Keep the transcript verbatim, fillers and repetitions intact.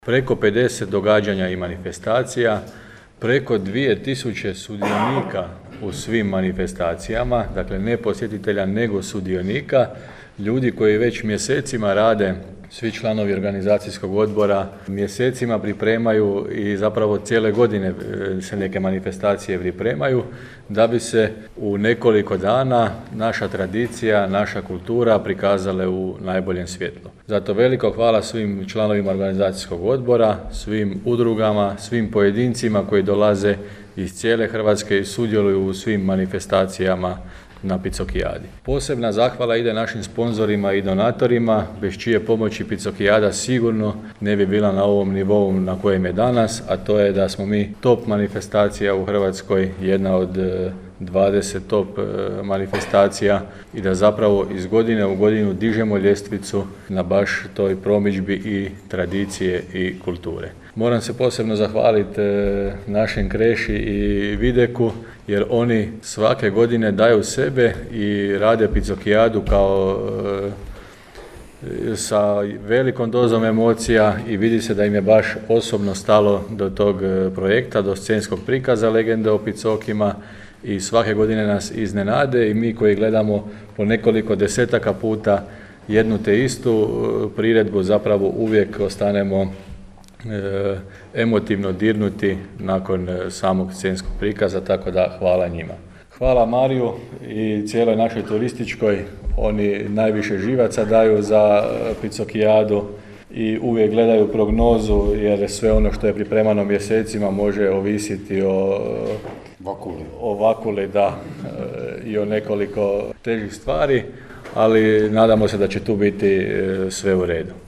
Preko pedeset događanja i manifestacija, preko dvije tisuće sudionika u svim manifestacijama, dakle ne posjetitelja nego sudionika, ljudi koji već mjesecima rade, svi članovi organizacijskog odbora mjesecima pripremaju i zapravo cijele godine se neke manifestacije pripremaju da bi se u nekoliko dana naša tradicija, naša kultura prikazale u najboljem svjetlu. Zato veliko hvala svim članovima organizacijskog odbora, svim udrugama, svim pojedincima koji dolaze iz cijele Hrvatske i sudjeluju u svim manifestacijama na Picokijadi. Posebna zahvala ide našim sponzorima i donatorima, bez čije pomoći Picokijada sigurno ne bi bila na ovom nivou na kojem je danas, a to je da smo mi top manifestacija u Hrvatskoj, jedna od dvadeset top manifestacija i da zapravo iz godine u godinu dižemo ljestvicu na baš toj promidžbi i tradicije i kulture. Moram se posebno zahvaliti našem Kreši i Videku jer oni svake godine daju sebe i rade Picokijadu kao sa velikom dozom emocija i vidi se da im je baš osobno stalo do tog projekta, do scenskog prikaza Legende o Picokima i svake godine nas iznenade i mi koji gledamo po nekoliko desetaka puta jednu te istu priredbu zapravo uvijek ostanemo e, emotivno dirnuti nakon samog scenskog prikaza, tako da hvala njima. Hvala Mariju i cijeloj našoj turističkoj, oni najviše živaca daju za Picokijadu i uvijek gledaju prognozu jer sve ono što je pripremano mjesecima može ovisiti o Vakuli. o vakuli, da, i o nekoliko težih stvari, ali nadamo se da će tu biti sve u redu.